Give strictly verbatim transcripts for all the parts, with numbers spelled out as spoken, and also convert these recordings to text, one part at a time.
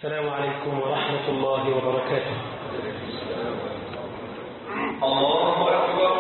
السلام عليكم ورحمة الله وبركاته. الله أكبر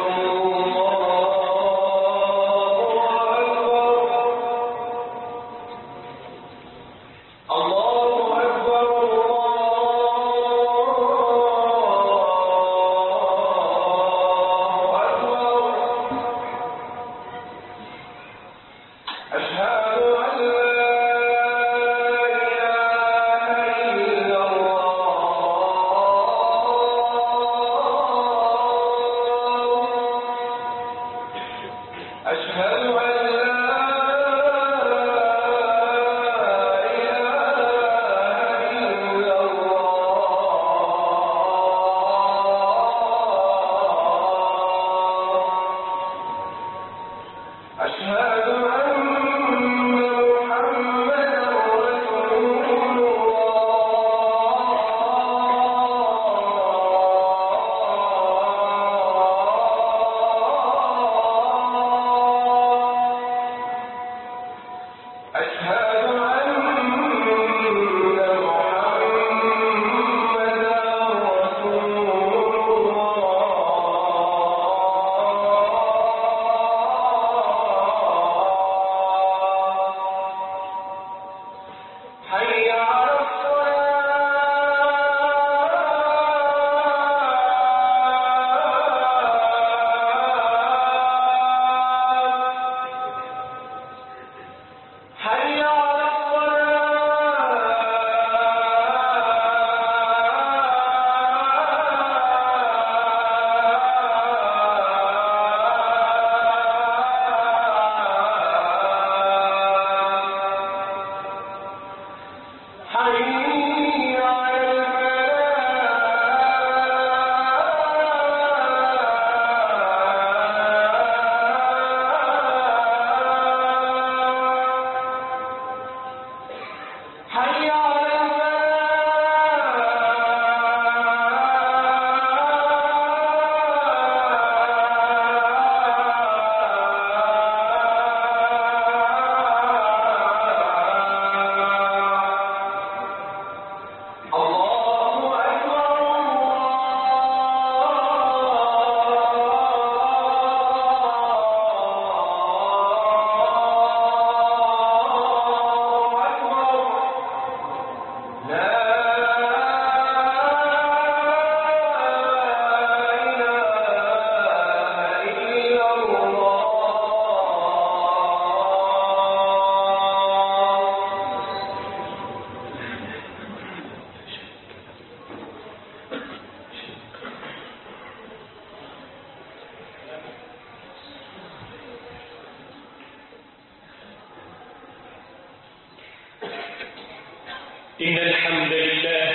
إن الحمد لله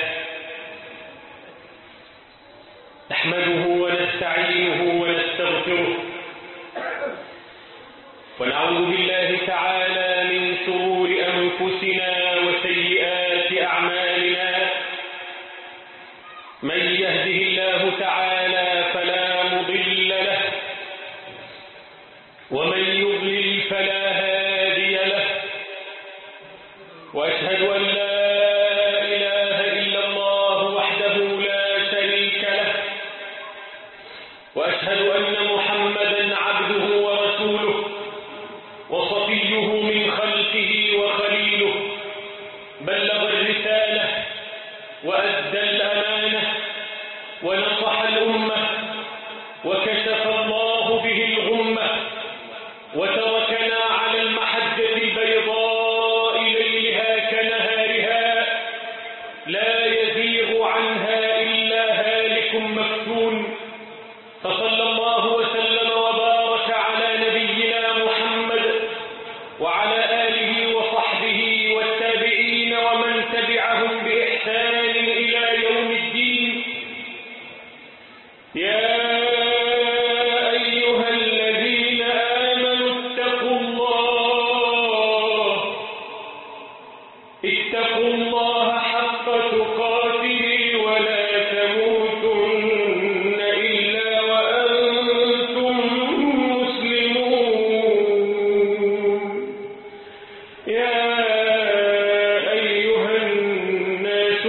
نحمده ونستعينه ونستغفره ونعوذ بالله تعالى من شرور أنفسنا وسيئات أعمالنا. من يهده الله تعالى فلا مضل له ومن يضلل فلا هادي له، وأشهد أن لا وأشهد أن محمدا عبده ورسوله وصفيه من خلقه وخليله، بلغ الرسالة وأدى الأمانة ونصح الأمة وكشف الله به الغمة، وتركنا على المحجة البيضاء ليلها كنهارها لا يزيغ عنها إلا هالك مفتون. فصلى الله وسلم وبارك على نبينا محمد وعلى آله وصحبه والتابعين ومن تبعهم بإحسان إلى يوم الدين. يا أيها الذين آمنوا اتقوا الله اتقوا الله حق تقاته ولا تموتن إلا وأنتم مسلمون. يا أيها الناس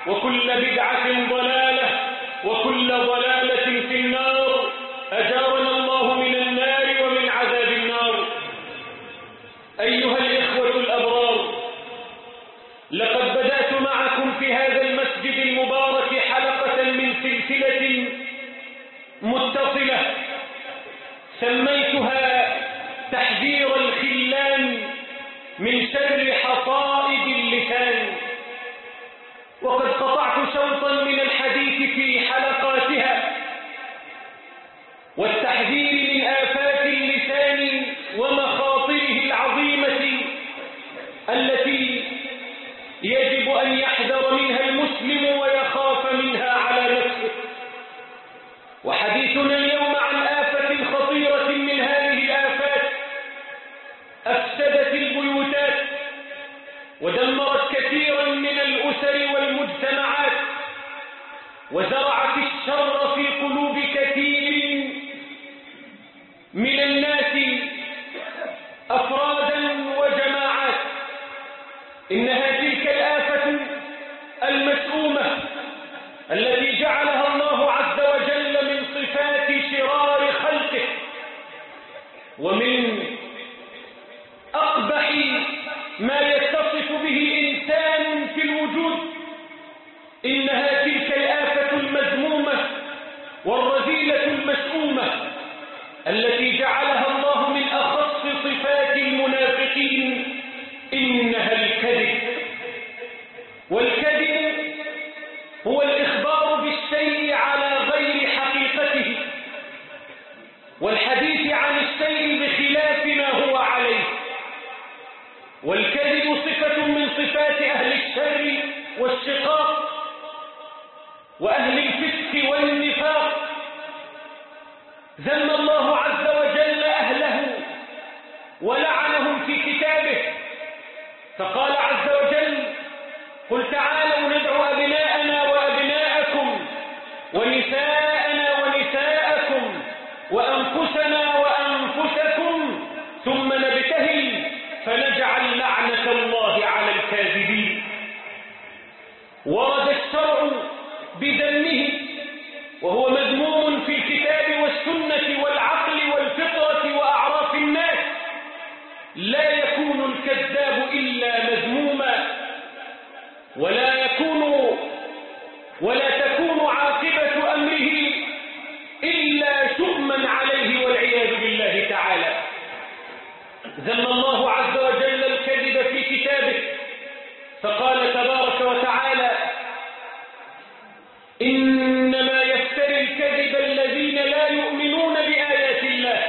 وكل بدعة ضلالة وكل ضلالة في النار. أجارنا الله من النار ومن عذاب النار. أيها الإخوة الأبرار، لقد بدأت معكم في هذا المسجد المبارك حلقة من سلسلة متصلة سميتها تحذير الخلان من شر حصائد اللسان. وقد قطعت شوطا من الحديث في حلقاتها والتحذير من آفات اللسان ومخاطره العظيمة التي يجب أن يحذر منها المسلم ويخاف منها على نفسه. وحديثنا اليوم عن آفة خطيرة من هذه الآفات أفسدت البيوتات ودمرت كثيرا من الأسر والمجتمعات وزرعت الشر في قلوب كثير من الناس أفرادا وجماعات. إنها تلك الآفة المسؤومة التي جعلها الله عز وجل من صفات شرار خلقه ومن أقبح ما يتصف به إنسان في الوجود. إنها تلك الآفة المذمومة والرذيلة المسؤومة التي جعلها الله من أخص صفات المنافقين، إنها الكذب. والكذب هو الإخبار بالشيء على غير حقيقته والحديث عن الشيء بخلاف ما هو عليه. والكذب صفة من صفات أهل الشر والشقاق وأهل الفسق والنفاق. ذم الله عز وجل أهله ولعنهم في كتابه، فقال عز وجل: قل تعالوا ندعو أبناءنا وأبناءكم ونساءنا ونساءكم وأنفسنا وأنفسكم ثم نبتهل فنجعل لعنة الله على الكاذبين. ورد الشرع بذمه وهو مذموم في الكتاب والسنة والعقل والفطرة وأعراف الناس. لا يكون الكذاب إلا مذموما ولا يكون ولا تكون عاقبة أمره إلا شؤما عليه والعياذ بالله تعالى. ذم الله عز وجل الكذب في كتابه فقال تبارك وتعالى: إنما يفتري الكذب الذين لا يؤمنون بآيات الله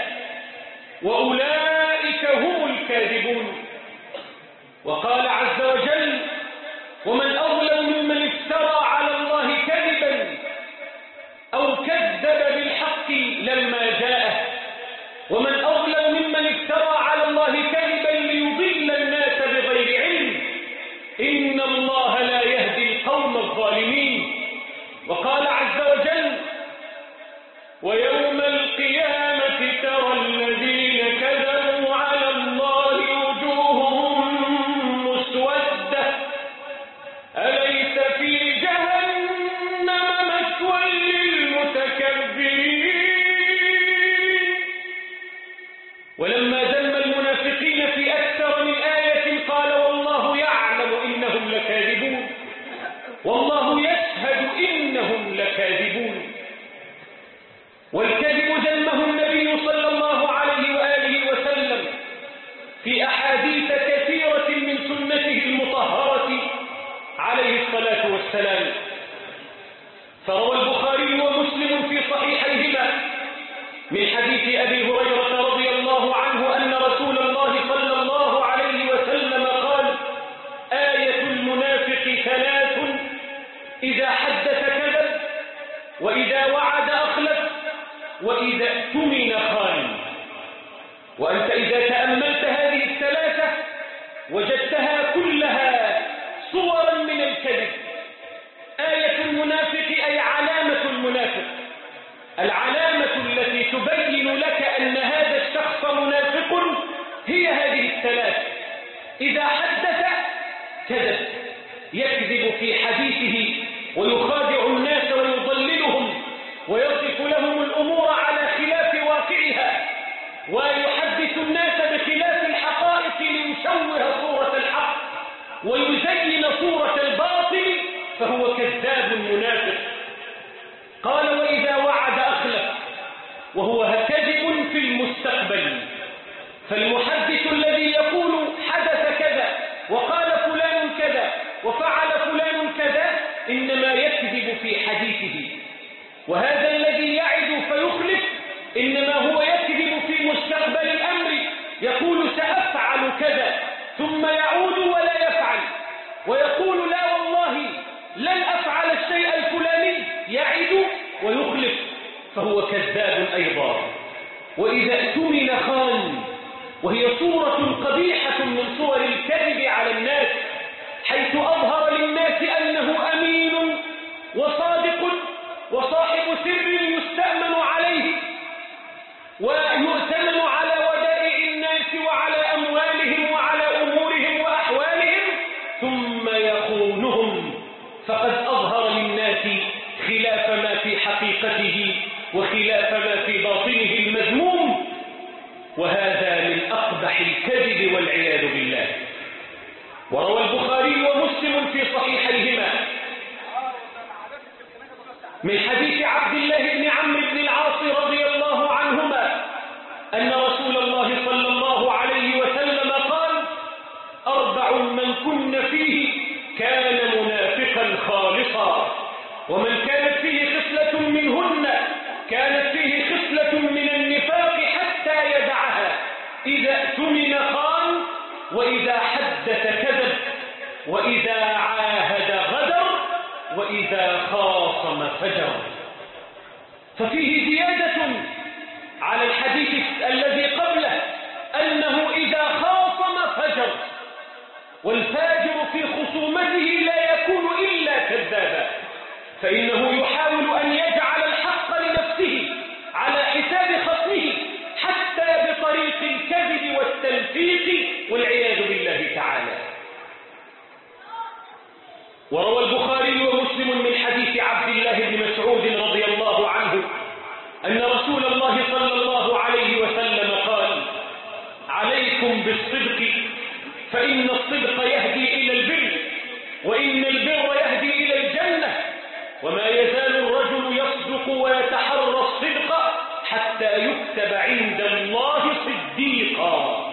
وأولئك هم الكاذبون. وقال عز وجل: ومن أظلم ممن افترى على الله كذبا أو كذب بالحق لما جاءه ومن أظلم ممن افترى على الله كذبا ليضل الناس بغير علم إن الله لا يهدي القوم الظالمين. وقال عز وجل: ويوم القيامة ترى الذين كذبوا على الله وجوههم مسودة أليس في جهنم مثوى للمتكبرين. ولما ذم المنافقين في أكثر من آية قال: والله يعلم إنهم لكاذبون والله يشهد إنهم لكاذبون. والكذب ذمه النبي صلى الله عليه وآله وسلم في أحاديث كثيرة من سنته المطهرة عليه الصلاة والسلام. فروى البخاري ومسلم في صحيحيهما من حديث أبي هريرة رضي الله عنه أن رسول الله صلى الله عليه وسلم قال: آية المنافق ثلاث: إذا حدث كذب وإذا وعد أخلف وإذا اؤتمن خان. وأنت إذا تأملت هذه الثلاثة وجدتها كلها صورا من الكذب. آية المنافق أي علامة المنافق، العلامة التي تبين لك أن هذا الشخص منافق هي هذه الثلاث: إذا حدث كذب، يكذب في حديثه ويخادع الناس ويضللهم ويصف لهم الأمور على خلاف واقعها ويحدث الناس بخلاف الحقائق ليشوه صورة الحق ويزين صورة الباطل فهو كذاب منافق. قال وإذا وعد أخلف، وهو كذب في المستقبل. فالمحدث الذي يقول حدث كذا وقال فلان كذا وفعل فلان كذا إنما يكذب في حديثه، وهذا الذي يعد فيخلف إنما هو يكذب في مستقبل الأمر، يقول سأفعل كذا ثم يعود ولا يفعل، ويقول لا والله لن أفعل الشيء الفلاني، يعد ويخلف، فهو كذاب أيضا. وإذا اؤتمن خان، وهي صورة قبيحة من صور الكذب على الناس، حيث أظهر للناس أنه أمين وصادق وصاحب سر يستأمن عليه ويؤتمن على ودائع الناس وعلى أموالهم وعلى أمورهم وأحوالهم، ثم يخونهم، فقد أظهر للناس خلاف ما في حقيقته وخلاف ما في باطنه المذموم، وهذا من أقبح الكذب والعياذ بالله. وروى البخاري ومسلم في صحيحيهما من حديث عبد الله بن عمرو بن العاص رضي الله عنهما أن رسول الله صلى الله عليه وسلم قال: أربع من كن فيه كان منافقا خالصا، ومن كانت فيه خصلة منهن كانت فيه خصلة من النفاق حتى يدعها: إذا اؤتمن خان، وإذا حدث كذب، وإذا عاهد غدر، وإذا خاصم فجر. ففيه زيادة على الحديث الذي قبله أنه إذا خاصم فجر، والفاجر في خصومته لا يكون إلا كذابا، فإنه يحاول أن يجعل الحق لنفسه على حساب خصمه حتى بطريق الكذب والتلفيق والعياذ بالله تعالى. وروى البخاري ومسلم من حديث عبد الله بن مسعود رضي الله عنه أن رسول الله صلى الله عليه وسلم قال: عليكم بالصدق فإن الصدق يهدي إلى البر، وإن البر يهدي إلى الجنة، وما يزال الرجل يصدق ويتحرى الصدق حتى يكتب عند الله صديقا.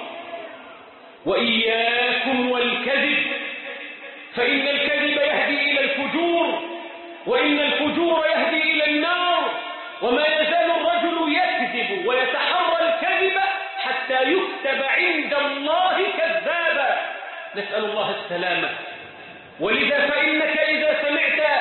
وإياكم والكذب، فإن الكذب يهدي إلى الفجور، وإن الفجور يهدي إلى النار، وما يزال الرجل يكذب ويتحرى الكذب حتى يكتب عند الله كذابا، نسأل الله السلامة. ولذا فإنك إذا سمعت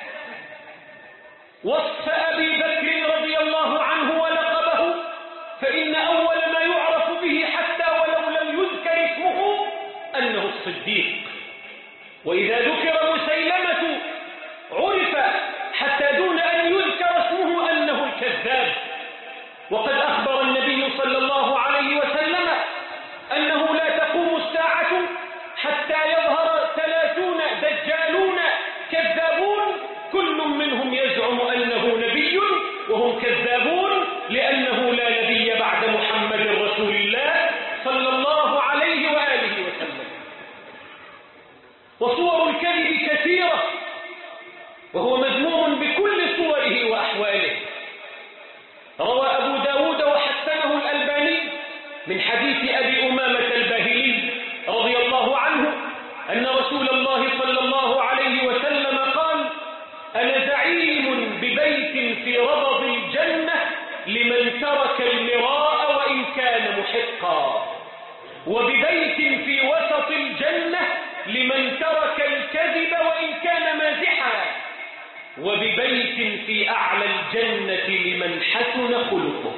وصف أبي بكر رضي الله عنه ولقبه، فإن أول ما يعرف به حتى ولو لم يذكر اسمه أنه الصديق. وإذا ذكر مسيلمة عرف حتى دون أن يذكر اسمه أنه الكذاب. وقد أخبر النبي صلى الله عليه وسلم أنه لا تقوم الساعة حتى يظهر ثلاثون دجالون كذابون، كل منهم يزعم أنه نبي وهم كذابون، لأنه لا نبي بعد محمد رسول الله صلى الله عليه وآله وسلم. وصور الكذب كثيرة، وهو مذموم بكل صوره وأحواله. روى أبو داود وحسنه الألباني من حديث أبي أمامة الباهلي رضي الله عنه أن رسول الله صلى الله عليه وسلم قال: أنا زعيم ببيت في ربض الجنة لمن ترك المراء وإن كان محقا، وببيت في وسط الجنة لمن ترك الكذب وإن كان مازحا، وببيت في أعلى الجنة لمن حسن خلقه.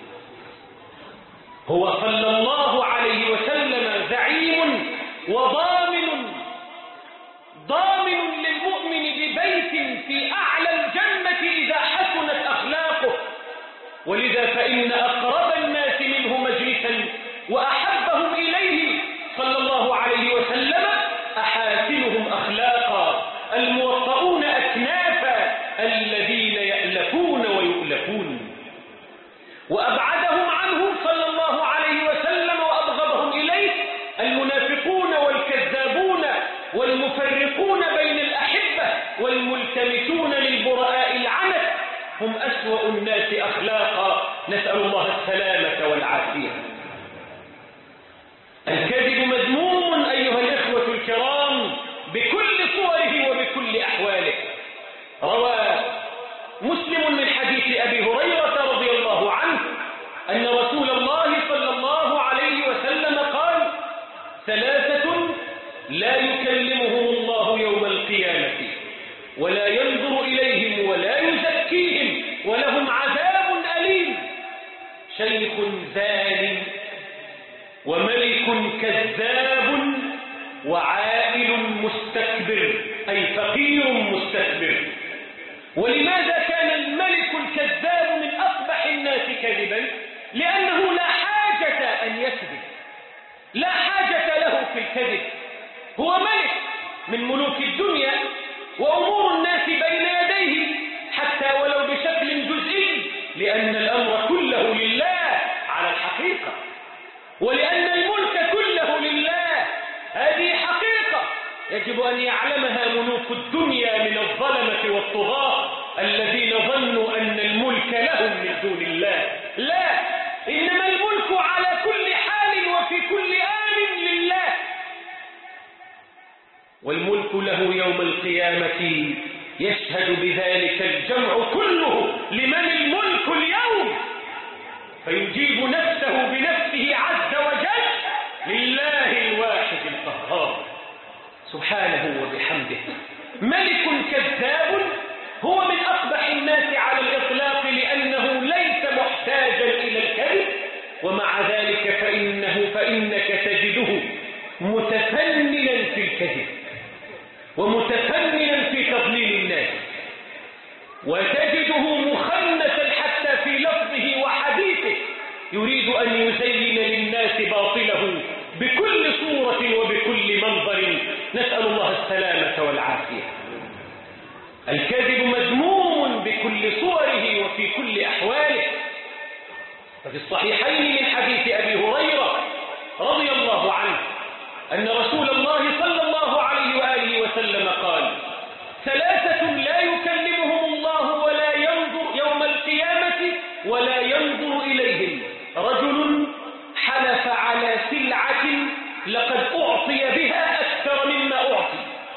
هو صلى الله عليه وسلم زعيم وضامن ضامن للمؤمن ببيت في أعلى الجنة إذا حسنت أخلاقه. ولذا فإن أقرب الناس منه مجلسا وأحبهم إليه صلى الله عليه وسلم أحاسنهم أخلاقا، الموطؤون أكنانا وأبعدهم عنه صلى الله عليه وسلم وأبغضهم إليه المنافقون والكذابون والمفرقون بين الأحبة والملتمسون للبراء العنت، هم أسوأ الناس أخلاقا، نسأل الله السلامة والعافية. الكذب مذموم أيها الإخوة الكرام بكل صوره وبكل أحواله. روى مسلم من حديث أبي هريرة رضي الله عنه أن رسول الله صلى الله عليه وسلم قال: ثلاثة لا يكلمهم الله يوم القيامة ولا ينظر إليهم ولا يزكيهم ولهم عذاب أليم: شيخ زان وملك كذاب وعائل مستكبر، أي فقير مستكبر. ولماذا كان الملك الكذاب من أقبح الناس كذبا؟ لأنه لا حاجة أن يكذب، لا حاجة له في الكذب، هو ملك من ملوك الدنيا وأمور الناس بين يديه حتى ولو بشكل جزئي، لأن الأمر كله لله على الحقيقة، ولأن الملك كله لله هذه حقيقة يجب أن يعلمها ملوك الدنيا من الظلمة والطغاة الذين ظنوا أن الملك لهم من دون الله. لا، إنما الملك على كل حال وفي كل آن لله، والملك له يوم القيامة يشهد بذلك الجمع كله لمن الملك اليوم، فيجيب نفسه بنفسه عز وجل لله الواحد القهار سبحانه وبحمده. ملك كذاب هو من أقبح الناس على الإطلاق لأنه ليس محتاجا إلى الكذب، ومع ذلك فإنه فإنك تجده متفننا في الكذب ومتفننا في تضليل الناس، وتجده مخنثا حتى في لفظه وحديثه، يريد أن يزين للناس باطله بكل صورة وبكل منظر، نسأل الله السلامة والعافية. الكذب مذموم بكل صوره وفي كل أحواله. ففي الصحيحين من حديث أبي هريرة رضي الله عنه أن رسول الله صلى الله عليه وآله وسلم قال: ثلاثة لا يكلمهم الله ولا ينظر يوم القيامة ولا ينظر إليهم: رجل حلف على سلعة لقد أعطي بها أكثر مما أعطي،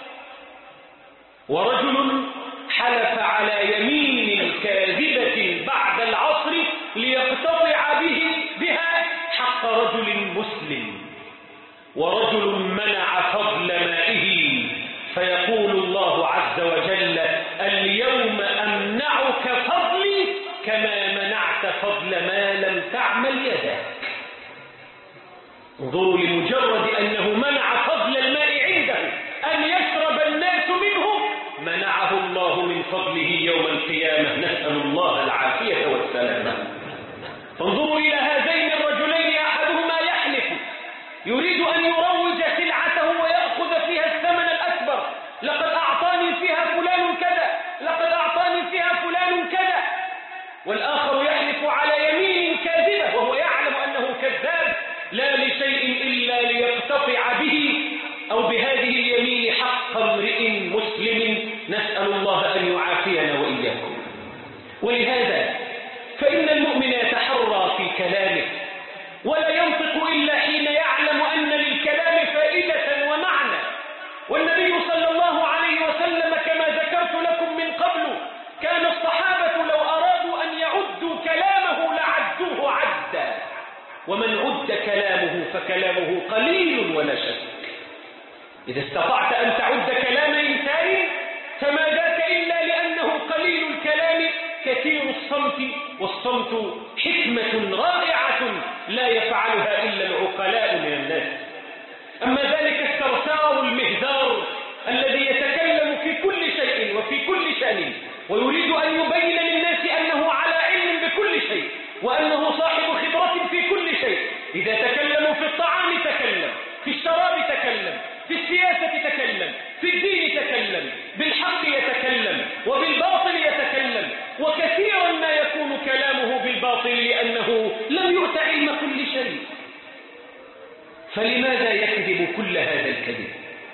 ورجل حلف على يمين كاذبة بعد العصر ليقتطع به بها حق رجل مسلم، ورجل منع فضل مائه فيقول الله عز وجل: اليوم أمنعك فضلي كما منعت فضل ما لم تعمل يداك. انظروا، لمجرد أنه منع فضل الماء عنده أن يشرب الناس منه منعه الله من فضله يوم القيامة، نسأل الله العافية والسلامة. فانظروا إلى هذين الرجلين، أحدهما يحلف يريد أن يروج سلعته ويأخذ فيها الثمن الأكبر: لقد أعطاني فيها فلان كذا، لقد أعطاني فيها فلان كذا. والآخر يحلف على يمين كاذبة وهو يعلم أنه كذاب، لا لشيء إلا ليقتطع به أو بهذه اليمين حق امرئ مسلم، نسأل الله أن يعافينا وإياكم. ولهذا فإن المؤمن يتحرى في كلامه ولا ينطق إلا حين يعلم أن للكلام فائدة ومعنى. والنبي صلى الله عليه وسلم كما ذكرت لكم من قبل كان الصحابة لو أرادوا أن يعدوا كلامه لعدوه عدا، ومن عد كلامه فكلامه قليل ولا شك. إذا استطعت أن تعد كلام إنسان فما ذاك إلا لأنه قليل الكلام كثير الصمت، والصمت حكمة رائعة لا يفعلها إلا العقلاء من الناس. أما ذلك الثرثار المهذار الذي يتكلم في كل شيء وفي كل شأن ويريد أن يبين للناس أنه على علم بكل شيء وأنه صاحب خبرة في كل شيء، إذا تكلموا في الطعام تكلم، في الشراب تكلم، في السياسة تكلم، في الدين تكلم، بالحق يتكلم وبالباطل يتكلم، وكثيرا ما يكون كلامه بالباطل لأنه فلماذا يكذب كل هذا الكذب؟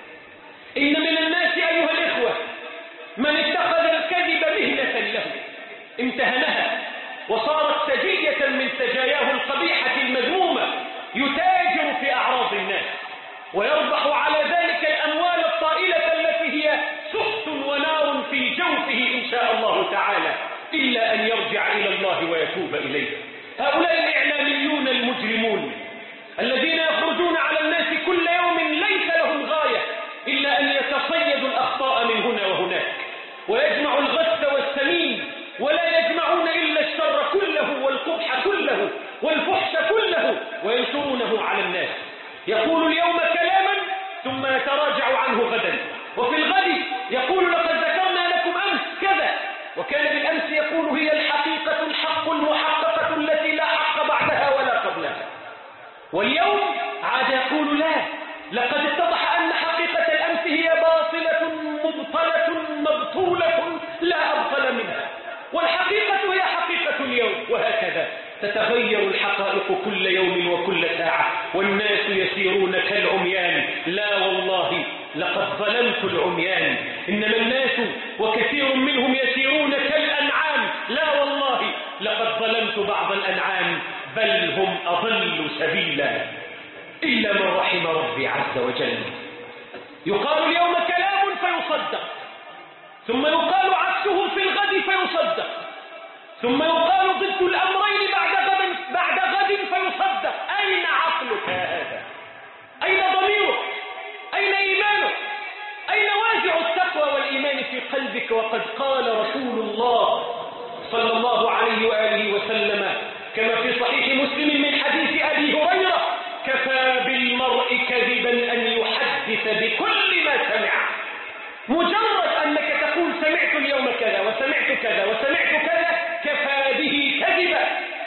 إن من الناس أيها الإخوة من اتخذ الكذب مهنة له، امتهنها وصارت سجية من سجاياه القبيحة المذمومة، يتاجر في أعراض الناس ويربح على ذلك الأموال الطائلة التي هي سخط ونار في جوفه إن شاء الله تعالى، إلا أن يرجع إلى الله ويتوب إليه. هؤلاء الإعلاميون المجرمون الذين يخرجون على الناس كل يوم ليس لهم غاية إلا أن يتصيدوا الأخطاء من هنا وهناك، ويجمعوا الغث والسمين، ولا يجمعون إلا الشر كله والقبح كله والفحش كله وينشرونه على الناس. يقول اليوم كلاما ثم يتراجع عنه غدا، وفي الغد يقول لقد ذكرنا لكم أمس كذا، وكان بالأمس يقول هي الحقيقة الحق المحققة التي لا حق بعدها ولا قبلها، واليوم عاد يقول لا، لقد اتضح أن حقيقة الأمس هي باطلة مبطلة مبطولة لا أبطل منها، والحقيقة هي حقيقة اليوم، وهكذا تتغير الحقائق كل يوم وكل ساعة، والناس يسيرون كالعميان. لا والله لقد ظلمت العميان، إنما الناس وكثير منهم يسيرون كالأنعام. لا والله لقد ظلمت بعض الأنعام، بل هم أضل سبيلا إلا من رحم ربي عز وجل. يقال اليوم كلام فيصدق، ثم يقال عكسه في الغد فيصدق، ثم يقال ضد الأمرين بعد غد بعد غد فيصدق. أين عقلك يا هذا؟ أين ضميرك؟ أين إيمانك؟ أين وازع التقوى والإيمان في قلبك؟ وقد قال رسول الله صلى الله عليه وآله وسلم كما في صحيح مسلم من حديث أبي هريرة: كفى بالمرء كذبا أن يحدث بكل ما سمع. مجرد أنك تقول سمعت اليوم كذا وسمعت كذا وسمعت كذا كفى به كذبا.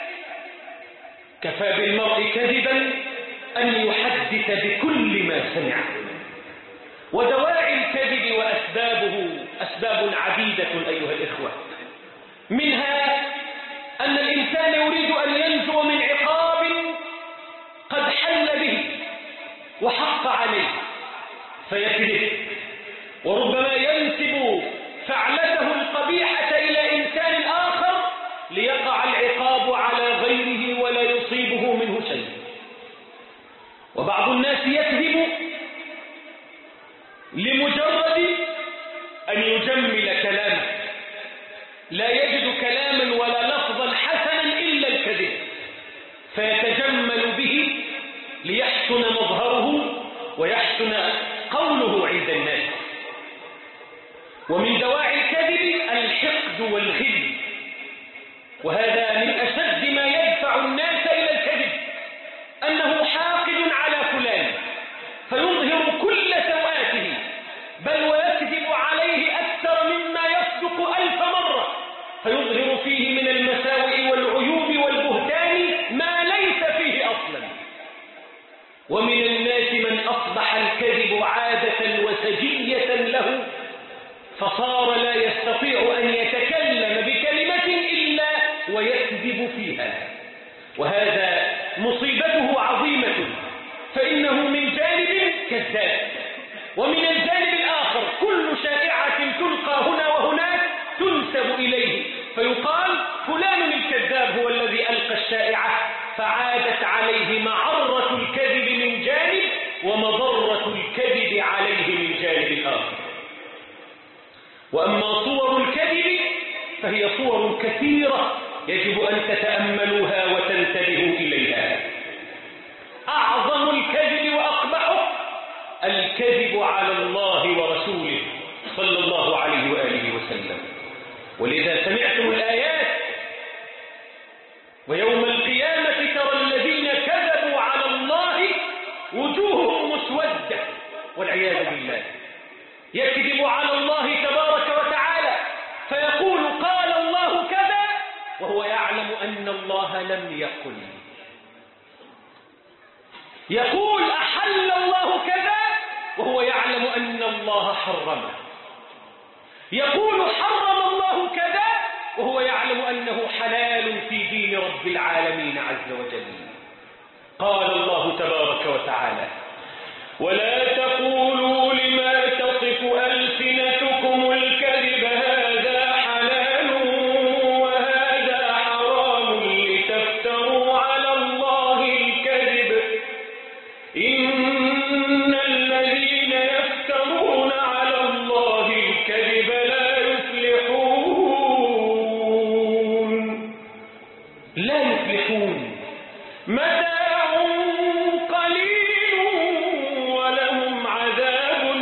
كفى بالمرء كذبا أن يحدث بكل ما سمع. ودواعي الكذب وأسبابه أسباب عديدة أيها الإخوة، منها أن الإنسان يريد أن ينجو من عقاب قد حل به وحق عليه فيكذب، وربما ينسب فعلته القبيحة إلى إنسان آخر ليقع العقاب على غيره ولا يصيبه منه شيء. وبعض الناس يكذب لمجرد أن يجمل كلامه، لا يجد كلاما ولا لفظا حسنا إلا الكذب، فيتجمل به ليحسن مظهره ويحسن قوله عند الناس. ومن دواعي الكذب الحقد والغل، وهذا من أشد ما يدفع الناس إلى الكذب، أنه حاقد على فلان فيظهر كل سوءاته، بل ويكذب عليه أكثر مما يصدق ألف مرة، فيظهر فيه من المساوئ والعيوب والبهتان ما ليس فيه أصلا. ومن الناس من أصبح الكذب عادة وسجية له، فصار لا يستطيع أن يتكلم بكلمة إلا ويكذب فيها، وهذا مصيبته عظيمة، فإنه من جانب كذاب، ومن الجانب الآخر كل شائعة تلقى هنا وهناك تنسب إليه، فيقال فلان الكذاب هو الذي ألقى الشائعة، فعادت عليه معرة الكذب من جانب ومضرة الكذب عليه من جانب آخر. وأما صور الكذب فهي صور كثيرة يجب أن تتأملوها وتنتبهوا إليها. أعظم الكذب وأقبحه الكذب على الله ورسوله صلى الله عليه وآله وسلم. ولذا سمعتم الآيات: ويوم القيامة ترى الذين كذبوا على الله وجوههم مسودة، والعياذ بالله. يكذب على الله تبارك وتعالى فيقول قال الله كذا وهو يعلم أن الله لم يقل. يقول أحل الله كذا وهو يعلم أن الله حرمه. يقول حرم الله كذا وهو يعلم أنه حلال في دين رب العالمين عز وجل. قال الله تبارك وتعالى: ولا تقولوا لما تصف ألسنتكم الكذب هذا حلال وهذا حرام لتفتروا على الله الكذب إن الذين يفترون على الله الكذب لا يفلحون لا يفلحون متاع قليل ولهم عذاب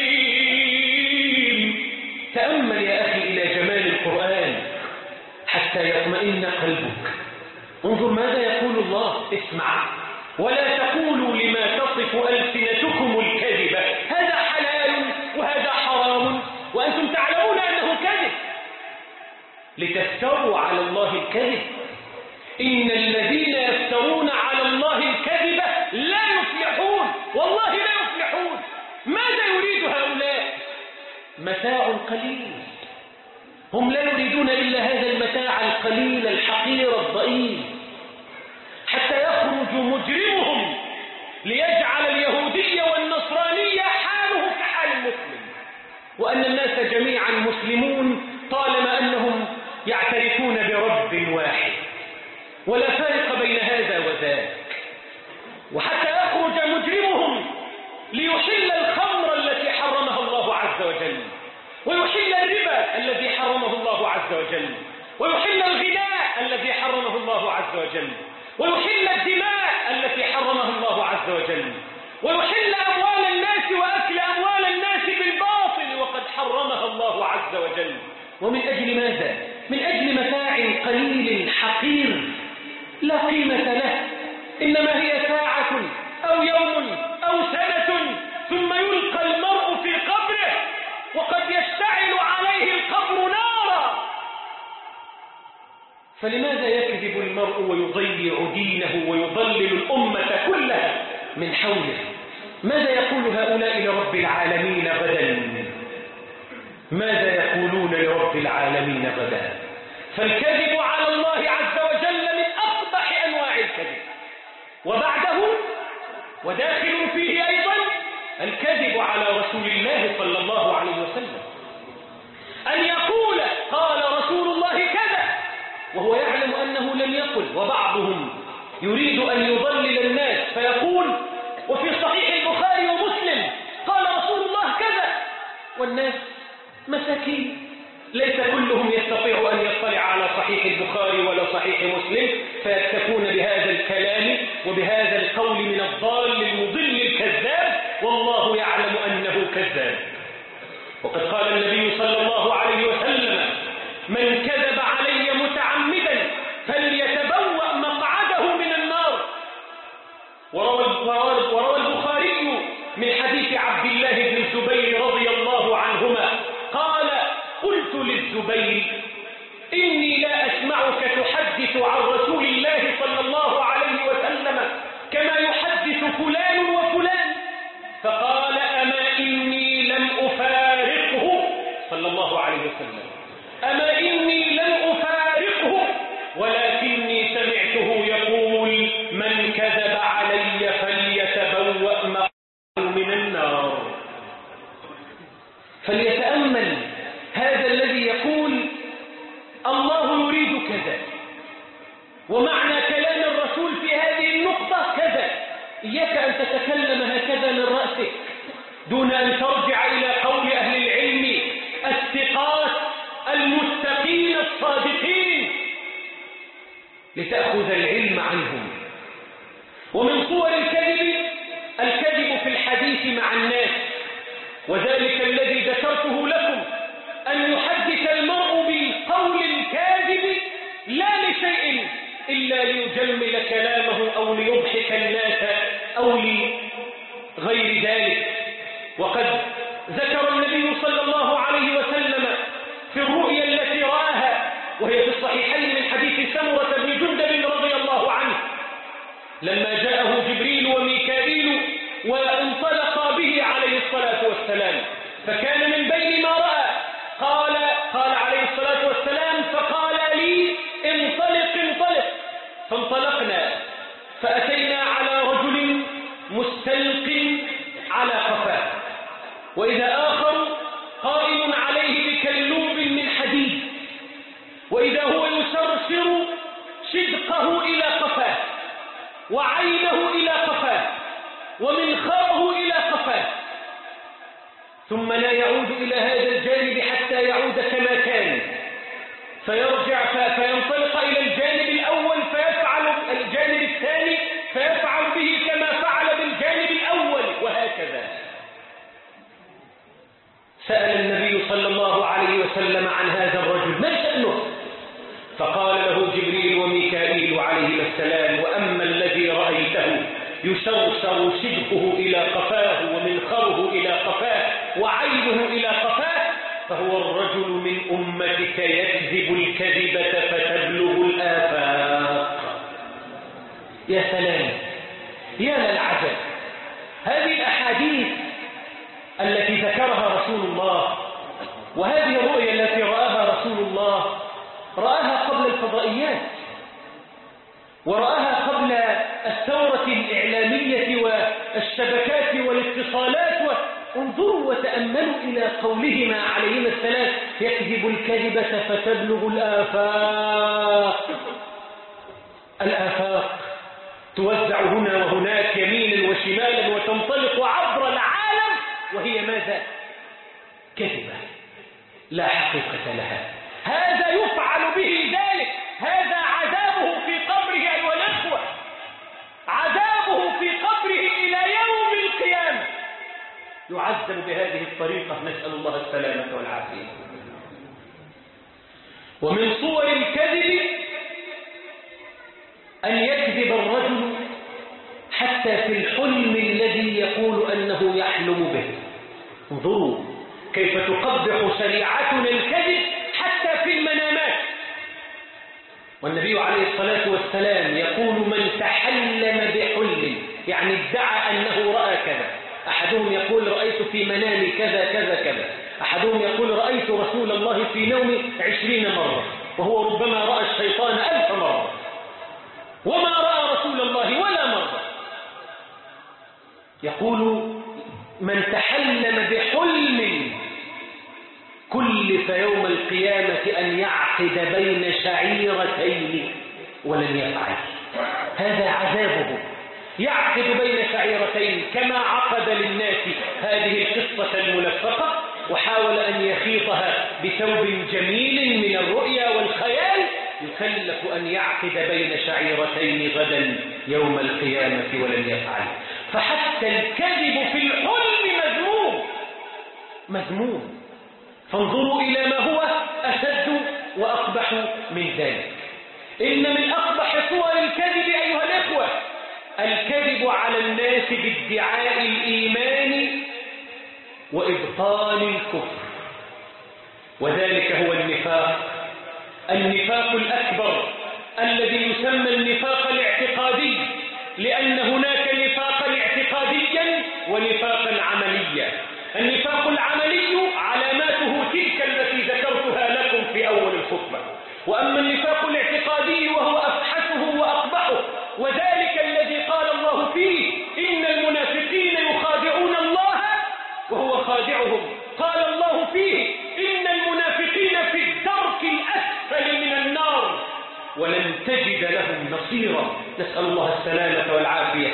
أليم. تأمل يا أخي إلى جمال القرآن حتى يطمئن قلبك. انظر ماذا يقول الله، اسمع: ولا تقولوا لما تصف ألسنتكم الكذب هذا حلال وهذا حرام وأنتم تعلمون أنه كذب لتفتروا على الله الكذب إن الذين يفترون على الله الكذب لا يفلحون، والله لا يفلحون. ماذا يريد هؤلاء؟ متاع قليل، هم لا يريدون إلا هذا المتاع القليل الحقير الضئيل، حتى يخرج مجرمهم ليجعل اليهودية والنصرانية حاله كحال المسلم، وأن الناس جميعا مسلمون طالما أنهم يعترفون برب واحد ولا فارق بين هذا وذاك. وحتى يخرج مجرمهم ليحل الخمر التي حرمها الله عز وجل، ويحل الربا الذي حرمه الله عز وجل، ويحل الغناء الذي حرمه الله عز وجل، ويحل الدماء التي حرمها الله عز وجل، ويحل أموال الناس وأكل أموال الناس بالباطل وقد حرمها الله عز وجل. ومن أجل ماذا؟ من أجل متاع قليل حقير لا قيمة له، إنما هي ساعة أو يوم أو سنة ثم يلقى المرء في قبره وقد يشتعل عليه القبر نارا. فلماذا يكذب المرء ويضيع دينه ويضلل الأمة كلها من حوله؟ ماذا يقول هؤلاء لرب العالمين غدا؟ ماذا يقولون لرب العالمين غدا؟ فالكذب على الله عز وجل من أقبح أنواع الكذب، وبعده وداخل فيه أيضا الكذب على رسول الله صلى الله عليه وسلم، أن يقول قال رسول الله كذا وهو يعلم أنه لم يقل. وبعضهم يريد أن يضلل الناس فيقول وفي صحيح البخاري ومسلم قال رسول الله كذا، والناس مساكين ليس كلهم يستطيع أن يطلع على صحيح البخاري ولا صحيح مسلم، فيكتفون بهذا الكلام وبهذا القول من الضال المضل الكذاب، والله يعلم أنه كذاب. وقد قال النبي صلى الله عليه وسلم: من كذب علي متعمدا فليتبوأ مقعده من النار. وروى, وروى البخاري من حديث عبد الله بن الزبير رضي الله عنهما قال: قلت للزبير: إني لا أسمعك تحدث عن رسول الله صلى الله عليه وسلم كما يحدث فلان وفلان. فقال: أما إني لم أفارقه صلى الله عليه وسلم، أما إني لم أفارقه ولكني سمعته يقول: من كذب علي فليتبوأ مقعده من النار. فليتأمل هذا الذي يقول الله يريد كذا، ومعنى كلام الرسول في هذه النقطة كذا. إياك أن تتكلم هكذا من رأسك دون أن ترجع إلى قول أهل العلم الثقات المتقين الصادقين لتأخذ العلم عنهم. ومن صور الكذب الكذب في الحديث مع الناس، وذلك الذي ذكرته لكم، أن يحدث المرء بالقول الكاذب لا لشيء إلا ليجمل كلامه أو ليضحك الناس أو لغير ذلك. وقد ذكر النبي صلى الله عليه وسلم في الرؤيا التي رآها وهي في الصحيحين من حديث سمرة بن جندب رضي الله عنه، لما جاءه جبريل وميكائيل وانطلقا به عليه الصلاة والسلام، فكان من بين ما رأى قال قال عليه الصلاة والسلام: فقال لي انطلق انطلق. فانطلقنا فأتينا على ظهره إلى قفاه وعينه إلى قفاه ومنخره إلى قفاه، ثم لا يعود إلى هذا الجانب حتى يعود كما كان، فيرجع فينطلق إلى الجانب الأول فيفعل الجانب الثاني فيفعل به كما فعل بالجانب الأول، وهكذا. سأل النبي صلى الله عليه وسلم عن هذا الرجل ما شأنه؟ فقال له جبريل وميكائيل عليهما السلام: وأما الذي رأيته يشرشر شدقه إلى قفاه ومنخره إلى قفاه وعينه إلى قفاه فهو الرجل من أمتك يكذب الكذبة فتبلغ الآفاق. يا سلام، يا للعجب! هذه الأحاديث التي ذكرها رسول الله وهذه الرؤيا التي رآها رسول الله رآها قبل الفضائيات ورآها قبل الثورة الإعلامية والشبكات والاتصالات. انظروا وتأملوا إلى قولهما عليهما السلام: يكذب الكذبة فتبلغ الآفاق. الآفاق توزع هنا وهناك يمينا وشمالا وتنطلق عبر العالم، وهي ماذا؟ كذبة لا حقيقة لها. هذا يفعل به ذلك، هذا عذابه في قبره أيها الأخوة، عذابه في قبره إلى يوم القيامة، يعذب بهذه الطريقة، نسأل الله السلامة والعافية. ومن صور الكذب أن يكذب الرجل حتى في الحلم الذي يقول أنه يحلم به. انظروا كيف تقبح شريعتنا الكذب حتى في المنامات. والنبي عليه الصلاة والسلام يقول: من تحلم بحلم، يعني ادعى أنه رأى كذا. أحدهم يقول: رأيت في منامي كذا كذا كذا. أحدهم يقول: رأيت رسول الله في نومي عشرين مرة، وهو ربما رأى الشيطان ألف مرة وما رأى رسول الله ولا مرة. يقول: من تحلم بحلم كلف يوم القيامة أن يعقد بين شعيرتين ولن يفعل. هذا عذابه، يعقد بين شعيرتين، كما عقد للناس هذه القصة الملفقة وحاول أن يخيطها بثوب جميل من الرؤيا والخيال، يكلف أن يعقد بين شعيرتين غدا يوم القيامة ولن يفعل. فحتى الكذب في الحلم مذموم مذموم. فانظروا إلى ما هو أشد وأقبح من ذلك. إن من أقبح صور الكذب أيها الإخوة الكذب على الناس بادعاء الإيمان وإبطال الكفر، وذلك هو النفاق، النفاق الأكبر الذي يسمى النفاق الاعتقادي، لأن هناك نفاقا اعتقاديا ونفاقا عمليا. النفاق العملي علاماته تلك التي ذكرتها لكم في أول الخطبة، وأما النفاق الاعتقادي وهو أفحشه وأقبحه، وذلك الذي قال الله فيه: إن المنافقين يخادعون الله وهو خادعهم. قال الله فيه: إن المنافقين في الدرك الأسفل من النار ولن تجد لهم نصيرا. نسأل الله السلامة والعافية.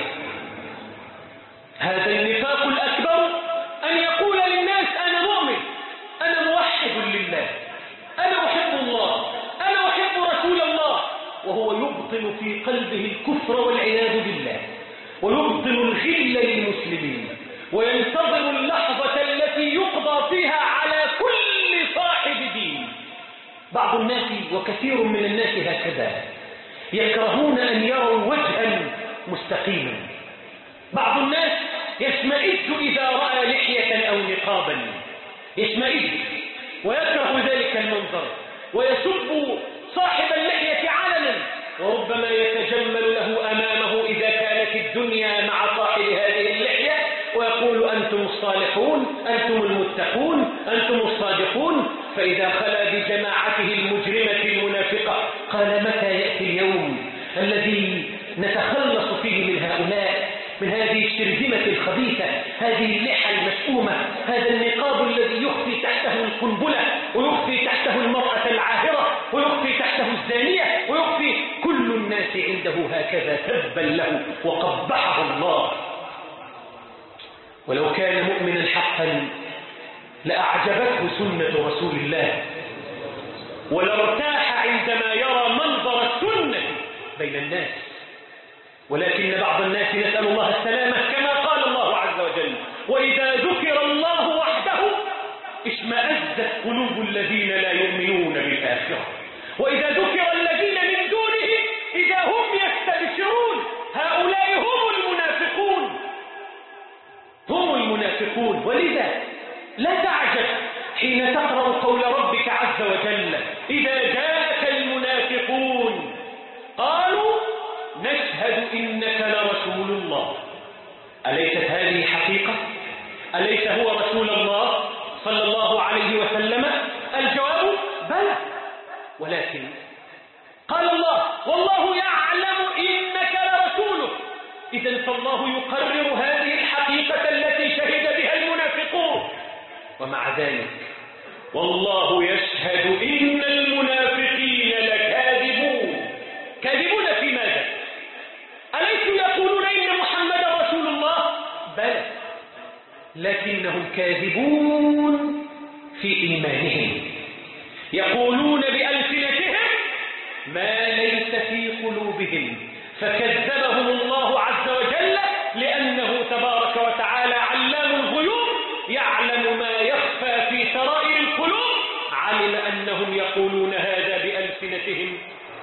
هذا النفاق الأكبر أن يقول للناس: أنا مؤمن، أنا موحد لله، أنا أحب الله، أنا أحب رسول الله، وهو يبطن في قلبه الكفر والعياذ بالله، ويبطن الغل للمسلمين، وينتظر اللحظة التي يقضى فيها على كل صاحب دين. بعض الناس وكثير من الناس هكذا، يكرهون أن يروا وجها مستقيما. بعض الناس يشمئز إذا رأى لحية أو نقابا، يشمئز ويكره ذلك المنظر، ويسب صاحب اللحية علنا، وربما يتجمل له أمامه إذا كانت الدنيا مع صاحب هذه اللحية، ويقول: أنتم الصالحون، أنتم المتقون، أنتم الصادقون. فإذا خلا بجماعته المجرمة المنافقة قال: متى يأتي اليوم الذي نتخلص فيه من هؤلاء؟ من هذه الشرذمة الخبيثة، هذه اللحى المشؤومة، هذا النقاب الذي يخفي تحته القنبلة ويخفي تحته المرأة العاهرة ويخفي تحته الزانية ويخفي كل الناس عنده هكذا، تبا له وقبحه الله. ولو كان مؤمنا حقا لأعجبته سنة رسول الله ولارتاح عندما يرى منظر السنة بين الناس. ولكن بعض الناس نسأل الله السلامة كما قال الله عز وجل: وإذا ذكر الله وحده اشمأزت قلوب الذين لا يؤمنون بالآخرة، وإذا ذكر الذين من دونه إذا هم يستبشرون. هؤلاء هم المنافقون، هم المنافقون. ولذا لا تعجب حين تقرأ قول ربك عز وجل: إذا جاءك المنافقون قالوا نشهد إنك لرسول الله. أليست هذه حقيقة؟ أليس هو رسول الله صلى الله عليه وسلم؟ الجواب بلى، ولكن قال الله: والله يعلم إنك لرسوله. إذن فالله يقرر هذه الحقيقة التي شهد بها المنافقون، ومع ذلك والله يشهد إن المنافقين لكاذبون. كاذبون في ماذا؟ أليسوا يقولون إن محمد رسول الله؟ بلى، لكنهم كاذبون في إيمانهم، يقولون بألسنتهم ما ليس في قلوبهم، فكذبهم الله عز وجل لأنه تبارك وتعالى علام الغيوب، يعلم ما يخفى في سرائر القلوب، علم أنهم يقولون هذا بألسنتهم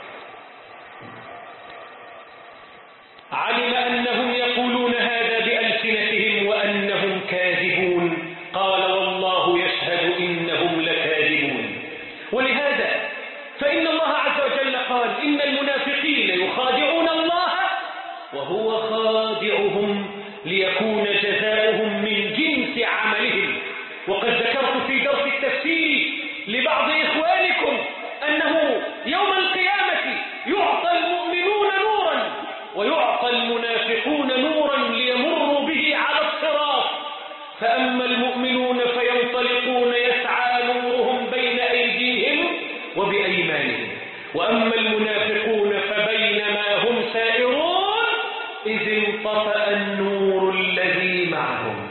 علم أنهم يقولون هذا بألسنتهم وأنهم كاذبون. قال: والله يشهد إنهم لكاذبون. ولهذا فإن الله عز وجل قال: إن المنافقين يخادعون الله وهو خادعهم ليكون جزاؤهم من جنس عملهم. وقد ذكرت في درس التفسير لبعض إخوانكم أنه يوم القيامة يعطى المؤمنون نورا ويعطى المنافقون نورا ليمروا به على الصراط، فأما المؤمنون فينطلقون يسعى نورهم بين أيديهم وبأيمانهم، وأما المنافقون فبينما هم سائرون إذ انطفأ النور الذي معهم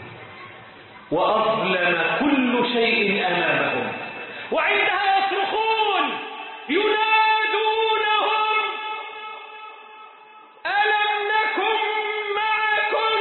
وأظلم كل شيء أمامهم، وعندها يصرخون ينادونهم: ألم نكن معكم؟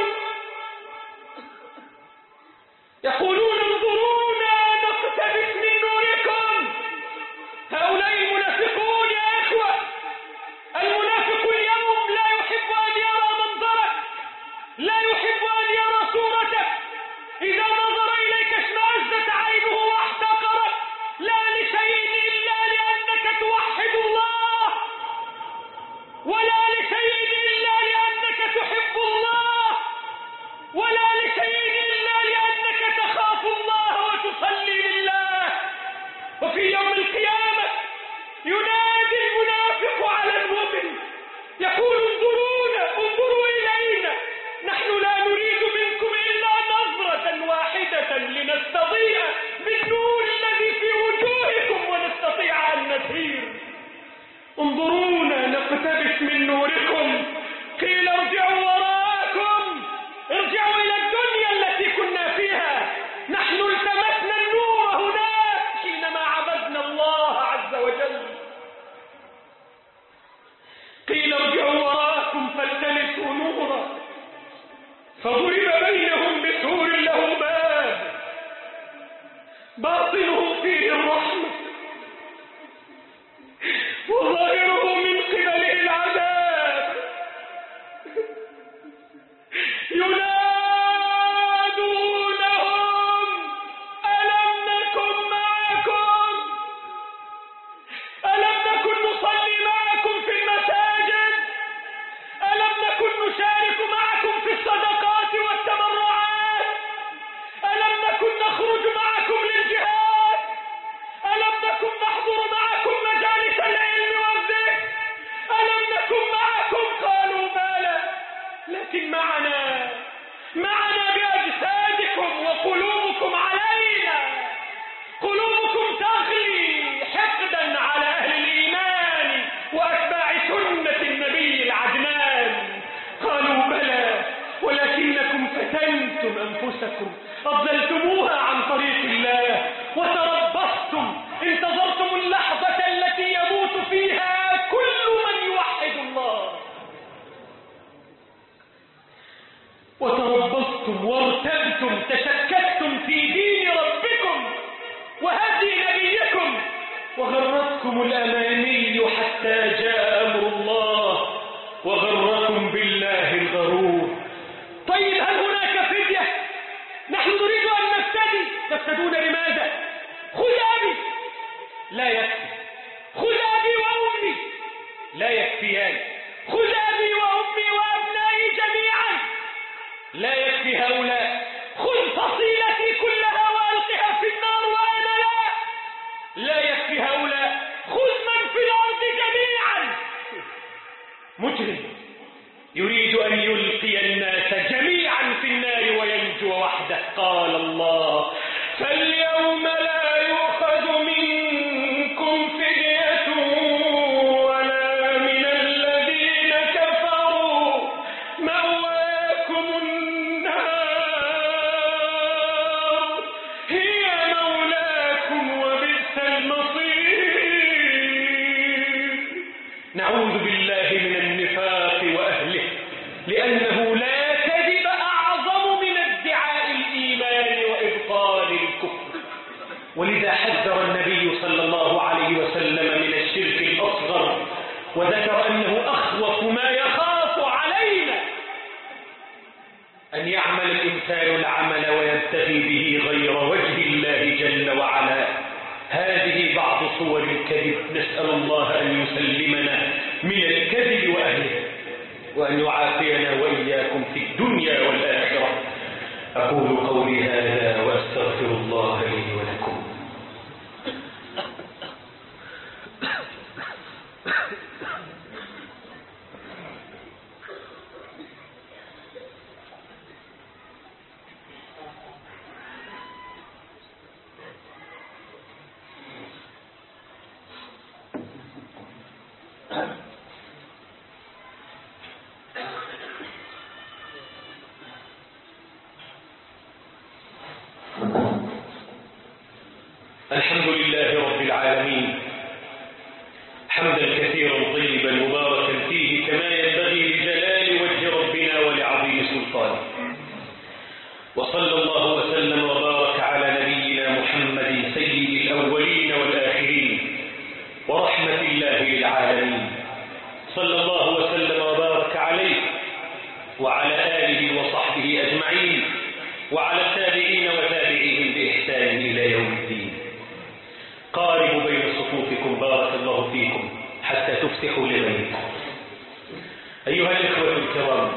يقولون: انظرونا نقتبس من نوركم. هؤلاء المنافقون يا إخوة، المنافق اليوم لا يحب أن يرى منظرك، لا يحب أن يرى صورتك، إذا نظر إليك اشمأزت عينه واحتقرت، لا لشيء إلا لأنك توحد الله، ولا لشيء إلا لأنك تحب الله، ولا لشيء إلا لأنك تخاف الله وتصلي لله. وفي يوم القيامة ينادي المنافق على المؤمن يقول: انظرونا، انظروا إلينا، نحن لا نريد منكم إلا نظرة واحدة لنستضيء بالنور الذي في وجوهكم ونستطيع أن نسير. انظرونا نقتبس من نوركم. قيل: ارجعوا وراءكم، ارجعوا إلى الدنيا التي كنا فيها، نحن التمسنا النور هناك حينما عبدنا الله عز وجل. قيل: ارجعوا وراءكم فالتمسوا نورا، فضرب بينهم بسور له باب باطنه فيه الرحمة وظاهره من قبله العذاب. ينادونهم: ألم نكن معكم؟ ألم نكن نصلي معكم في المساجد؟ ألم نكن نشارك معكم في الصدقات والتبرعات؟ ألم نكن نخرج معكم للجهاد؟ معنا معنا بأجسادكم وقلوبكم علينا، قلوبكم تغلي حقدا على أهل الإيمان وأتباع سنة النبي العدنان. قالوا بلى ولكنكم فتنتم أنفسكم، أضللتموها عن طريق الله وتربصتم، انتظرتم اللحظة التي يموت فيها كل من يوحد الله، وتربصتم وارتبتم، تشككتم في دين ربكم وهدي نبيكم، وغرتكم الأماني حتى جاء أمر الله وغركم بالله الغرور. طيب هل هناك فدية؟ نحن نريد أن نفتدي. تفتدون لماذا؟ خذ أبي، لا يكفي. خذ أبي وأمي، لا يكفيان. خذ أبي وأمي وأبنائي جميعا، لا يكفي هؤلاء. خذ فصيلتي كلها وألقها في النار وأنا لا، لا يكفي هؤلاء. خذ من في الأرض جميعا. مجرم يريد أن يلقي الناس جميعا في النار وينجو وحده. قال الله: فاليوم لا يؤخذ منكم فدية ولا من الذين كفروا، مأواكم النار هي مولاكم وبئس المصير. نعوذ بالله من النفاق وأهله، لأنه لا كذب أعظم من ادعاء الإيمان وإبطال الكفر. ولذا حذر النبي صلى الله عليه وسلم من الشرك الأصغر، وذكر أنه أخوف ما يخاف علينا أن يعمل الإنسان العمل ويبتغي به غير وجه الله جل وعلا. هذه بعض صور الكذب، نسأل الله أن يسلمنا من الكذب وأهله، وأن يعافينا وإياكم في الدنيا والآخرة. أقول قولي هذا وأستغفر الله لي ولكم. الحمد لله رب العالمين، حمدا كثيرا طيبا مباركا فيه كما ينبغي لجلال وجه ربنا ولعظيم سلطانه. وصلى الله وسلم وبارك على نبينا محمد سيد الأولين والآخرين ورحمة الله للعالمين، صلى الله وسلم وبارك عليه وعلى آله وصحبه أجمعين وعلى التابعين وتابعيهم بإحسان إلى يوم الدين. قاربوا بين صفوفكم بارك الله فيكم حتى تفسحوا لغيركم. أيها الإخوة الكرام،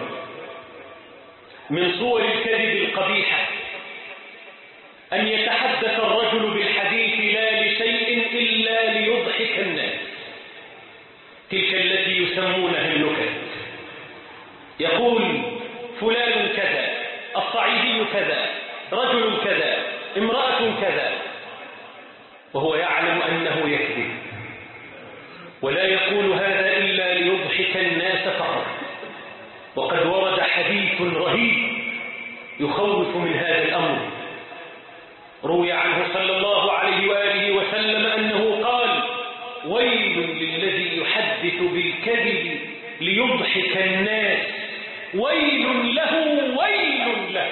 من صور الكذب القبيحة أن يتحدث الرجل بالحديث لا لشيء إلا ليضحك الناس، تلك التي يسمونها النكت. يقول فلان كذا، الصعيدي كذا، رجل كذا، امرأة كذا، وهو يعلم أنه يكذب، ولا يقول هذا إلا ليضحك الناس فقط. وقد ورد حديث رهيب يخوف من هذا الأمر. روي عنه صلى الله عليه وآله وسلم أنه قال: ويل للذي يحدث بالكذب ليضحك الناس، ويل له ويل له.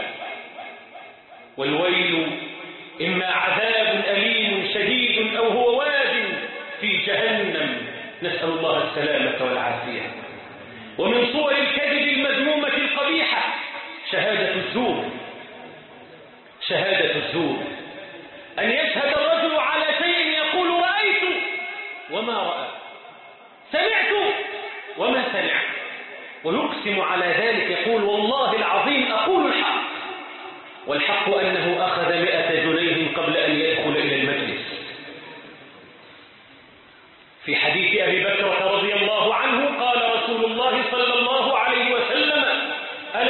والويل إما عذاب أليم شديد أو هو واد في جهنم، نسأل الله السلامة والعافية. ومن صور الكذب المذمومة القبيحة شهادة الزور. شهادة الزور أن يشهد الرجل على شيء يقول رأيت وما رأى، سمعت وما سمع، ويقسم على ذلك، يقول والله العظيم أقول الحق، والحق أنه أخذ مئة جنيه قبل أن يدخل إلى المجلس. في حديث أبي بكر رضي الله عنه قال رسول الله صلى الله عليه وسلم: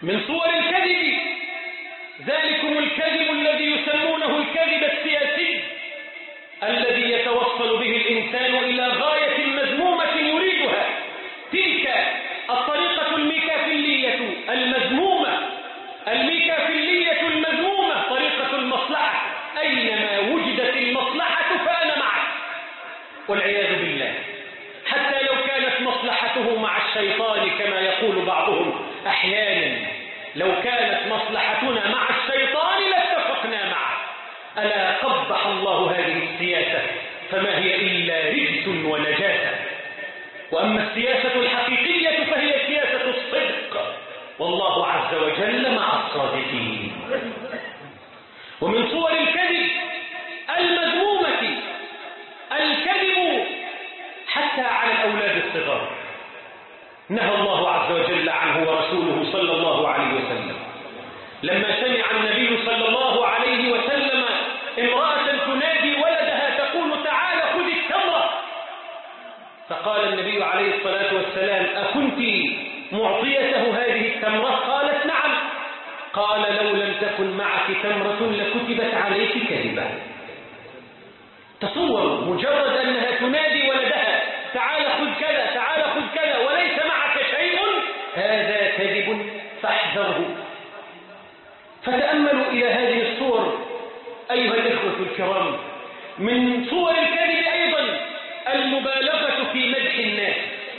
من صور الكذب ذلكم الكذب الذي يسمونه الكذب السياسي، الذي يتوصل به الإنسان إلى غاية مذمومة يريدها، تلك الطريقة الميكافيلية المذمومة، الميكافيلية المذمومة، طريقة المصلحة، أينما وجدت المصلحة فأنا معك، والعياذ بالله. حتى لو كانت مصلحته مع الشيطان كما يقول بعضهم أحيانا، لو كانت مصلحتنا مع الشيطان لاتفقنا معه. ألا قبح الله هذه السياسة، فما هي إلا رجس ونجاسة. وأما السياسة الحقيقية فهي سياسة الصدق، والله عز وجل مع الصادقين. ومن صور الكذب المذمومة الكذب حتى على الأولاد الصغار، نهى الله عز وجل عنه ورسوله صلى الله عليه وسلم. لما سمع النبي صلى الله عليه وسلم امرأة تنادي ولدها تقول تعال خذ التمرة، فقال النبي عليه الصلاة والسلام أكنت معطيته هذه التمرة؟ قالت نعم. قال لو لم تكن معك تمرة لكتبت عليك كذبة. تصور مجرد أنها تنادي ولدها تعال خذ كذا تعال خذ كذا وليس معك شيء، هذا كذب فاحذره. فتأملوا إلى هذه الصور أيها الإخوة الكرام. من صور الكذب أيضا المبالغة في مدح الناس.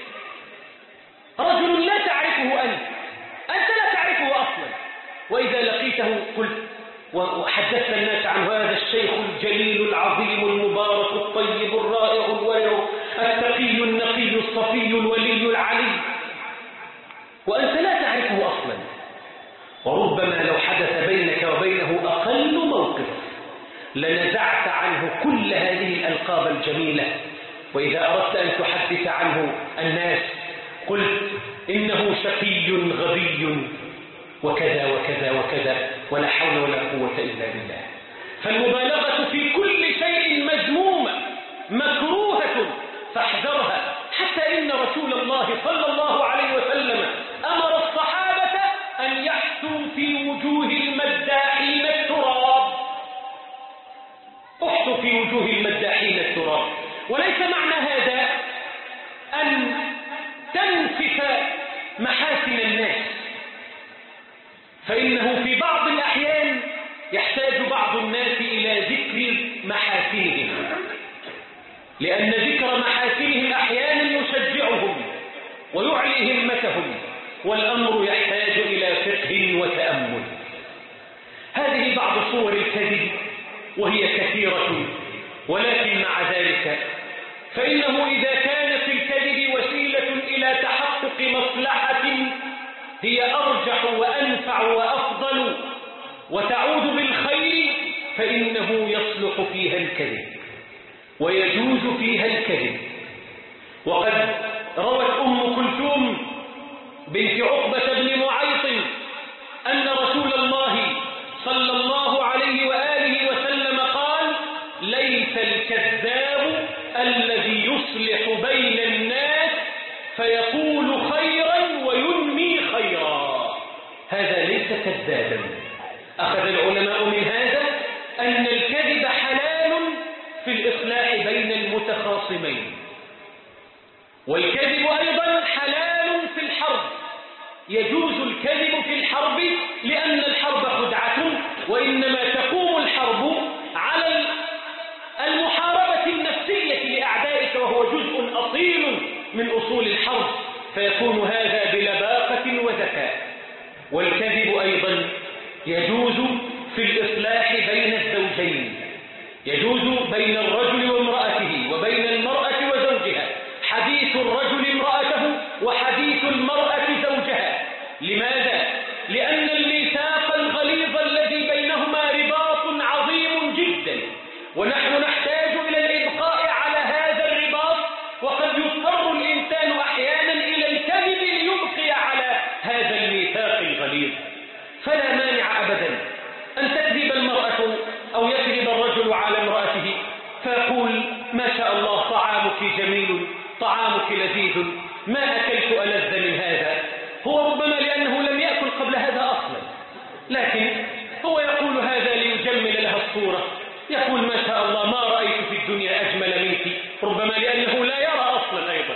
رجل لا تعرفه أنت أنت لا تعرفه أصلا، وإذا لقيته قلت وحدثت الناس عن هذا الشيخ الجليل العظيم المبارك الطيب الرائع الورع التقي النقي الصفي الولي العلي، وأنت لا تعرفه أصلا. وربما لو حدث بينك وبينه أقل موقف لنزعت عنه كل هذه الألقاب الجميلة. وإذا أردت أن تحدث عنه الناس قلت إنه شقي غبي وكذا وكذا وكذا، ولا حول ولا قوة إلا بالله. فالمبالغة في كل شيء مذمومة مكروهة فاحذرها. حتى إن رسول الله صلى الله عليه وسلم أمر الصحابة أن يحثوا في وجوه المداحين التراب. احثوا في وجوه المداحين التراب. وليس معنى هذا أن تنسف محاسن الناس، فإنه في بعض الأحيان يحتاج بعض الناس إلى ذكر محاسنهم، لأن ذكر محاسنهم أحيانا يشجعهم ويعلي همتهم، والأمر يحتاج إلى فقه وتأمل. هذه بعض صور الكذب وهي كثيرة، ولكن مع ذلك فإنه إذا كان في الكذب وسيلة إلى تحقق مصلحة هي أرجح وأنفع وأفضل وتعود بالخير، فإنه يصلح فيها الكذب ويجوز فيها الكذب. وقد روت أم كلثوم بنت عقبة بن معيط أن رسول الله صلى الله عليه وآله وسلم قال ليس الكذاب الذي يصلح بين الناس فيقول خيرا وينمي خيرا، هذا ليس كذابا. أخذ العلماء من هذا أن الكذب حلال في الإصلاح بين المتخاصمين، والكذب أيضا حلال في الحرب. يجوز الكذب في الحرب لأن الحرب خدعة، وإنما تقوم الحرب على المحاربة النفسية لأعدائك، وهو جزء أصيل من أصول الحرب، فيكون هذا بلباقة وذكاء. والكذب أيضا يجوز في الإصلاح بين الزوجين، يجوز بين الرجل وامرأته وبين المرأة وزوجها، حديث الرجل امرأته وحديث المرأة زوجها. لماذا؟ لأن الميثاق الغليظ الذي بينهما رباط عظيم جدا، ونحن نحتاج إلى الإبقاء على هذا الرباط، وقد يضطر الإنسان أحيانا إلى الكذب ليبقي على هذا الميثاق الغليظ. فلا مانع أبدا أن تكذب المرأة أو يكذب الرجل على امرأته فيقول ما شاء الله طعامك جميل، طعامك لذيذ، ما أكلت ألذ من هذا. هو ربما لأنه لم يأكل قبل هذا لكن هو يقول هذا ليجمل لها الصورة، يقول ما شاء الله ما رأيت في الدنيا أجمل منك، ربما لأنه لا يرى أصلا أيضا،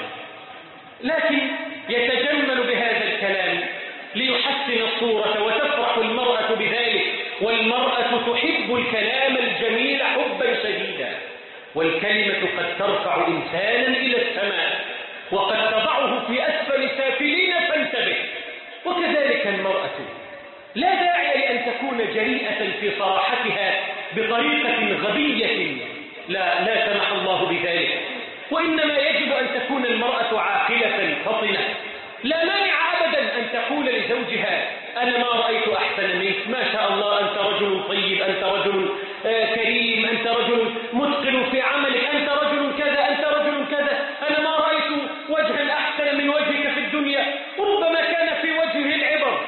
لكن يتجمل بهذا الكلام ليحسن الصورة وتفرح المرأة بذلك. والمرأة تحب الكلام الجميل حبا شديدا، والكلمة قد ترفع إنسانا إلى السماء وقد تضعه في أسفل سافلين فانتبه. وكذلك المرأة لا داعي لأن تكون جريئة في صراحتها بطريقة غبية، لا لا سمح الله بذلك، وإنما يجب أن تكون المرأة عاقلة فطنة. لا مانع أبدا أن تقول لزوجها أنا ما رأيت أحسن منك، ما شاء الله أنت رجل طيب، أنت رجل كريم، أنت رجل متقن في عملك، أنت رجل كذا، أنت رجل كذا، أنا ما رأيت وجها أحسن من وجهك في الدنيا، وربما كان في وجهه العبر،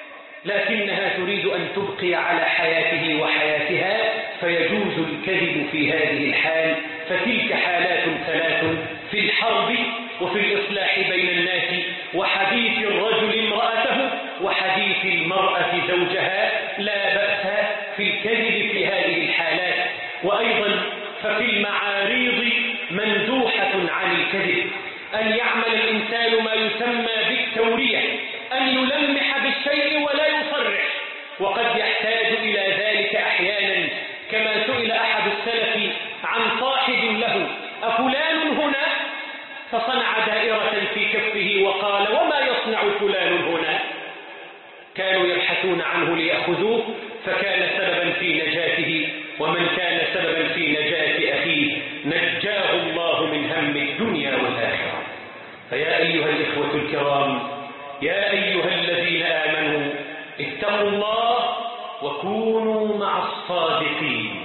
لكنها تريد أن تبقي على حياته وحياتها، فيجوز الكذب في هذه الحال. فتلك حالات ثلاث في الحرب وفي الإصلاح بين الناس، وحديث الرجل امرأته وحديث المرأة زوجها، لا بأس في الكذب في هذه الحالات. وأيضا ففي المعاريض مندوحة عن الكذب، أن يعمل الإنسان ما يسمى بالتورية، أن يلمح بالشيء ولا يصرح، وقد يحتاج إلى ذلك أحيانا، كما سئل أحد السلف عن صاحب له أفلان هنا، فصنع دائرة في كفه وقال وما يصنع فلان هنا، كانوا يبحثون عنه ليأخذوه، فكان سببا في نجاته، ومن كان سببا في نجاة أخيه نجاه الله من هم الدنيا والآخرة. فيا أيها الإخوة الكرام، يا أيها الذين آمنوا اتقوا الله وكونوا مع الصادقين،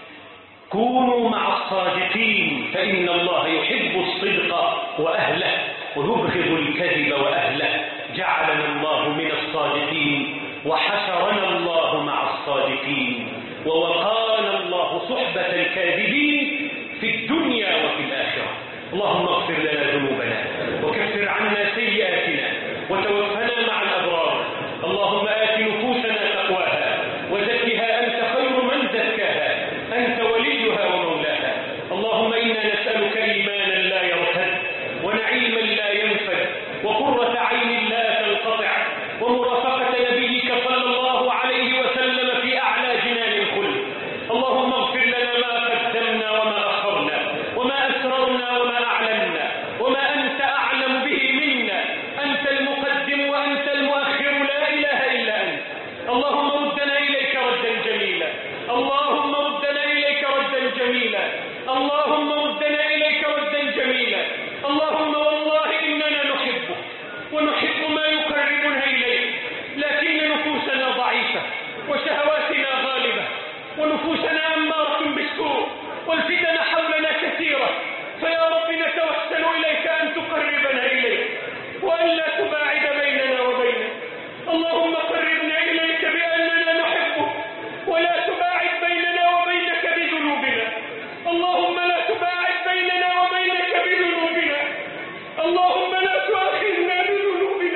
كونوا مع الصادقين، فإن الله يحب الصدق وأهله ويبغض الكذب وأهله. جعلنا الله من الصادقين وحشرنا الله مع الصادقين، ووقانا الله صحبة الكاذبين في الدنيا وفي الآخرة. اللهم اغفر لنا ذنوبنا وكفر عنا سيئاتنا وتوفنا مع الأبرار. اللهم آت نفوسنا تقواها وزكها أنت خير من زكاها، أنت وليها ومولاها. اللهم إنا نسألك إيمانا لا يرتد، ونعيما لا ينفد، وقرة عين لا تنقطع، ومرافقة نبيك صلى الله عليه وسلم في أعلى جنان الخلد. اللهم اغفر لنا ما قدمنا وما أخرنا وما أسررنا وما أعلنا وما أنت أعلم به منا، أنت المقدم وأنت المؤخر، لا إله إلا أنت. اللهم ردنا إليك ردا جميلا، اللهم ردنا إليك ردا جميلا، اللهم ردنا إليك ردا جميلا. اللهم والله إننا نحبك ونحب ما يقربنا إليك، لكن نفوسنا ضعيفة وشهواتنا غالبة ونفوسنا أمارة بالسوء والفتن حولنا كثيرة، فيا رب نتوسل إليك أن تقربنا إليك وأن لا تباعد بيننا وبينك. اللهم قربنا إليك بأننا نحبك، ولا تباعد بيننا وبينك بذنوبنا. اللهم لا تباعد بيننا وبينك بذنوبنا. اللهم لا تؤاخذنا بذنوبنا.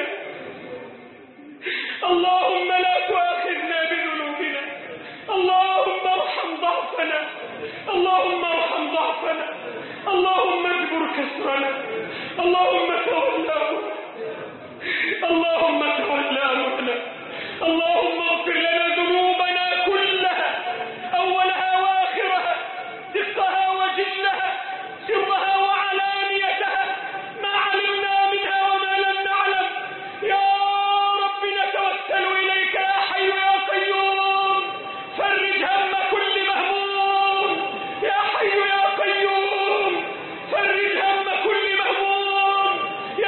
اللهم لا تؤاخذنا بذنوبنا. اللهم ارحم ضعفنا. اللهم ارحم ضعفنا. اللهم اجبر كسرنا. اللهم تولى أمرنا. اللهم تولى أمرنا. اللهم اغفر لنا ذنوبنا كلها، أولها وآخرها، دقها وجلها، سرها وعلانيتها، ما علمنا منها وما لم نعلم. يا رب نتوسل إليك يا حي يا قيوم، فرج هم كل مهموم. يا حي يا قيوم، فرج هم كل مهموم.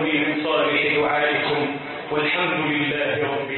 من صالح دعائكم، والحمد لله رب